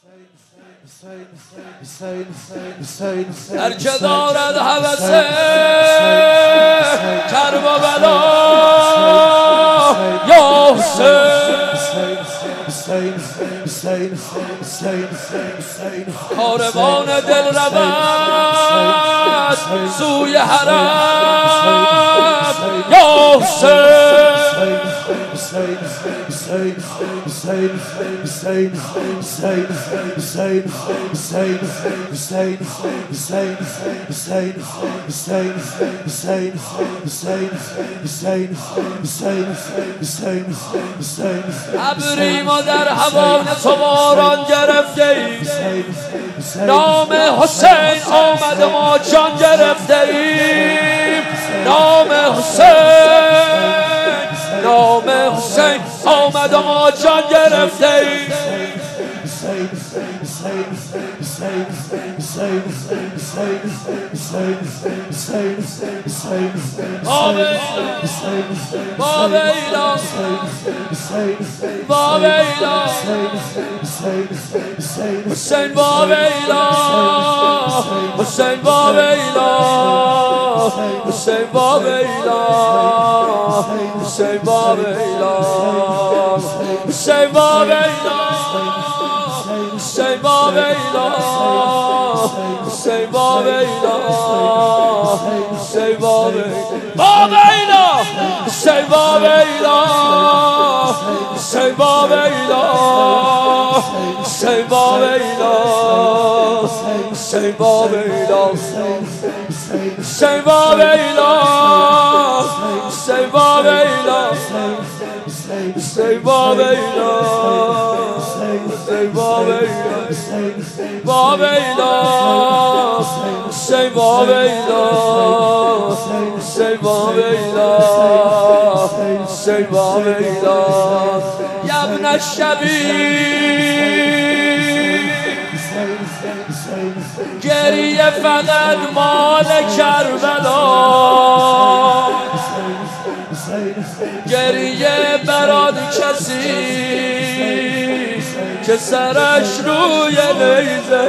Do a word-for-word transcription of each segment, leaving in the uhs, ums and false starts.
هر که دارد هوس کرب و بلا یا حسین کاروان دل رود سوی حرم یا حسین ابری ما در هوای تو باران گرفته ایم نام حسین آمد ما جان گرفته ایم نام حسین نام حسین آمد ما جان گرفته ایم با ویلا با ویلا حسین با ویلا حسین با ویلا حسین با ویلا حسین با ویلا حسین با ویلا حسین با ویلا حسین با ویلا حسین با ویلا حسین با ویلا حسین با ویلا حسین با ویلا حسین با ویلا حسین با ویلا حسین با ویلا حسین با ویلا حسین با ویلا با ویلا حسین با ویلا حسین با ویلا حسین با ویلا یا ابن الشبیب گریه فقط مال کربلا گریه برای کسی که سرش روی نیزه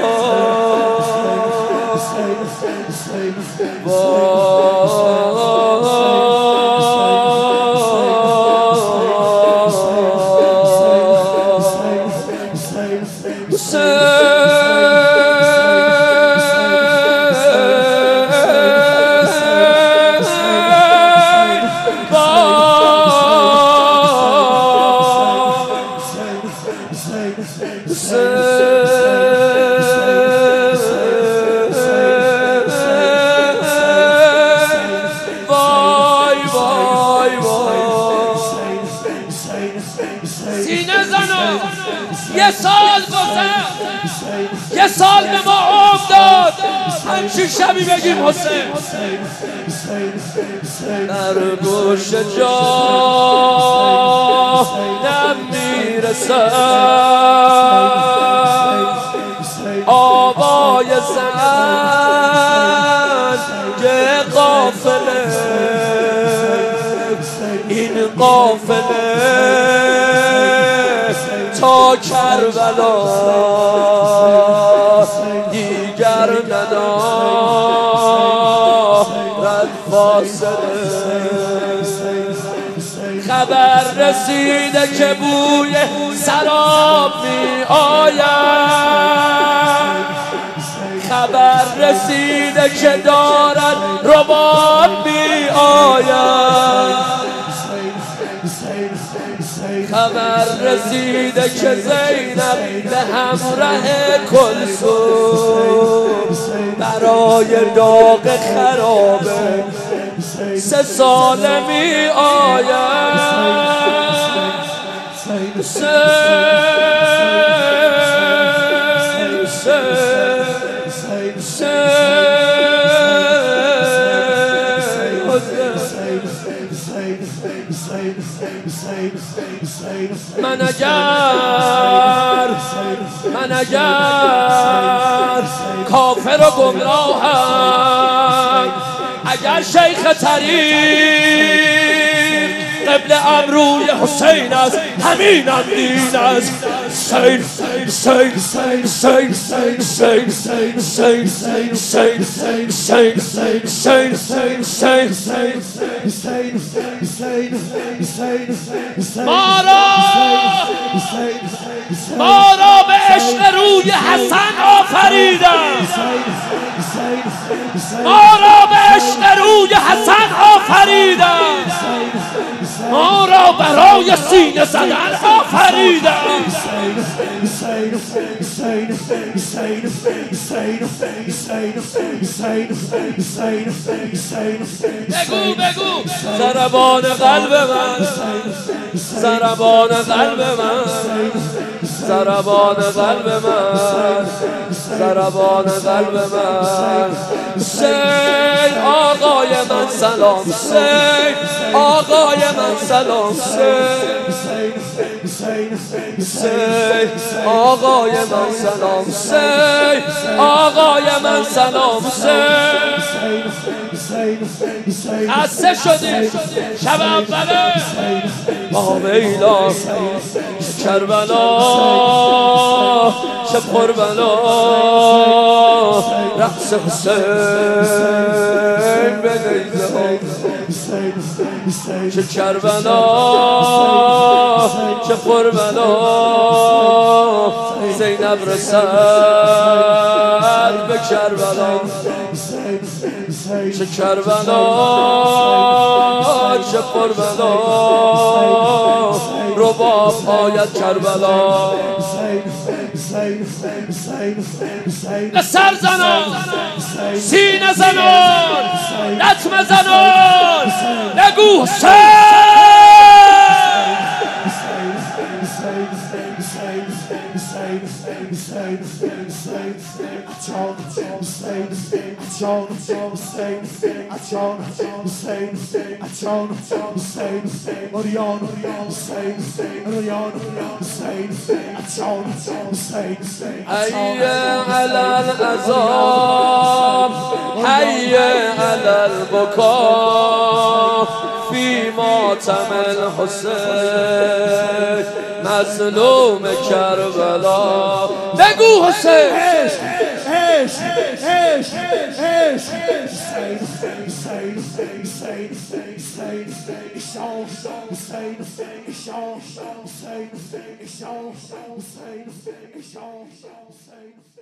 سینه زنم یه سال گذشت یه سال به ما عمر داد همچین شبی بگیم حسین در گوش جانم میرسد آوای زنگ قافله این قافله تا کربلا دیگر ندارد فاصله خبر رسیده که بوی سراب می آید خبر رسیده که دارد رباب می آید خبر رسیده که زینب به همراه کلثوم برای داغ خرابه سه ساله می آید من اگر من اگر کافر و گمراهم اگر شیخ طریق قبل امروی حسین است همینم دین است حسین Hussein, Hussein, Hussein, Hussein, Hussein, Hussein, Hussein, Hussein, Hussein, Hussein, Hussein, Hussein, Hussein, Hussein. ما را ما را به عشق روی حسن آفریدم، ما را به عشق روی حسن آفریدم، ما را برای سینه زدن آفریدم. بگو بگو ضربان قلب من، ضربان قلب من، ضربان قلب من، ضربان قلب من. حسین آقای من سلام، حسین آقای من سلام، حسین آقای من سلام، حسین آقای من سلام، حسین. خسته شدی شب اوله با میلا کربلا، شب قربلا رقص حسین به لیلا، چه کربلا چه قربلا زینب رسد به کربلا، چه کربلا چه قربلا رباب آید کربلا. به سر زنان، سینه زنان، لطمه زنان، بگو حي على العذاب، حي على البكاء في ماتم الحسين مظلوم کربلا. بگو حسین Hussein